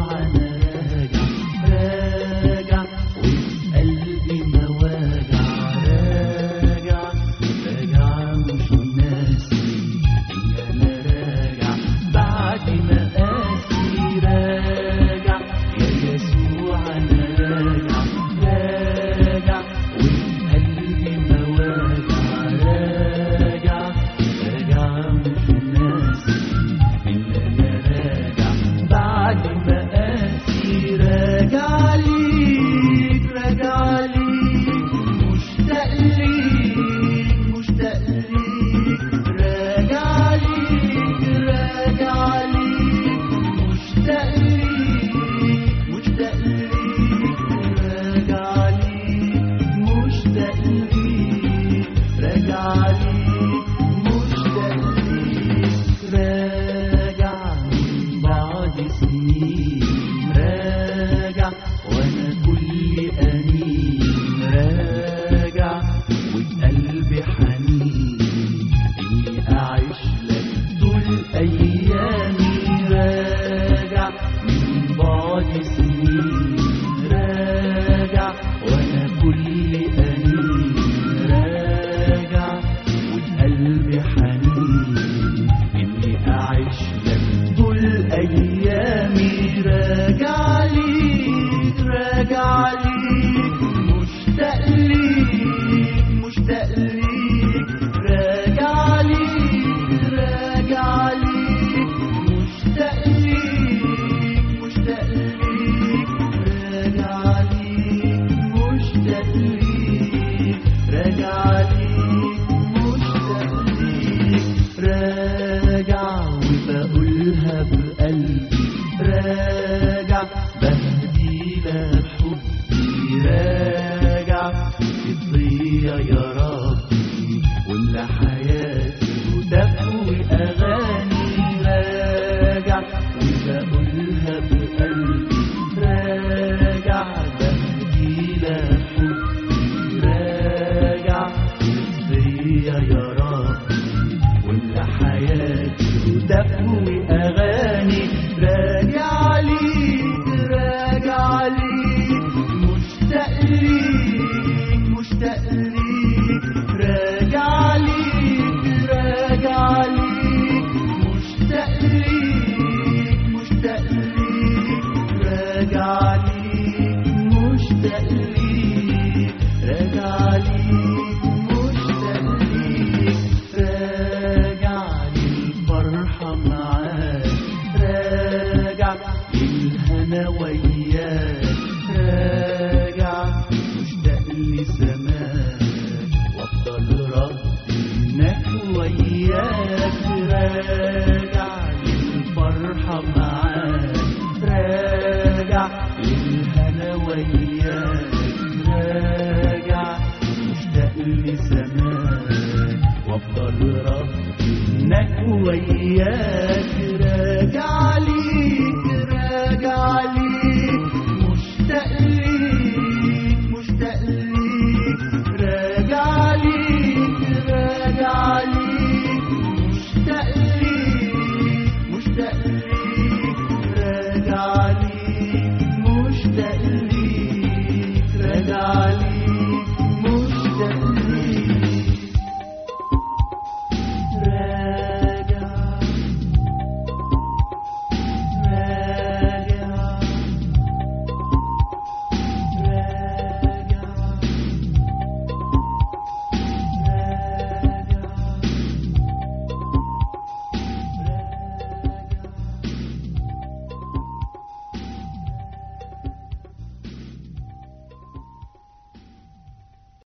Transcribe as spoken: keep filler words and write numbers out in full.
يسوع أنا راجع راجع وقلبي مواجع راجع راجع مش ناسي إن أنا راجع بعد ما قاسي راجع يا يسوع أنا راجع راجع وقلبي مواجع راجع راجع مش ناسي إن أنا راجع بعد ما قاسي راجع ليك راجع ليك مشتاق ليك مشتاق ليك راجع ليك راجع ليك مشتاق ليك مشتاق ليك راجع ليك مشتاق ليك راجع ليك مشتاق ليك راجع من بعد سنين راجع وانا كل انين راجع وبقلبي حنين اني اعيش لك طول ايامي راجع من بعد سنين راجع وانا كل انين راجع وبقلبي حنين اني اعيش لك طول ايامي راجع ليك راجع ليك مشتاق ليك مشتاق ليك راجع ليك راجع ليك مشتاق ليك مشتاق ليك راجع ليك مشتاق ليك راجع ليك مشتاق ليك راجع وبقولها بقلبي راجع بهدي لك حبي راجع تضيع يا ربي ولا حياتي وتقوي اغاني راجع وبقولها بقلبي راجع بهدي لك حبي راجع تضيع يا ربي ولا حياتي وتقوي اغاني راجع ليك راجع ليك مشتاق ليك مشتاق ليك راجع ليك راجع ليك مشتاق ليك مشتاق ليك راجع ليك مشتاق ليك راجع ليك مشتاق ليك راجع للفرحة معاك راجع للهنا وياك راجع مشتاق لسماك وافضل ربك وياك راجع للفرحة معاك راجع للهنا وياك راجع مشتاق لسماك وافضل ربك وياك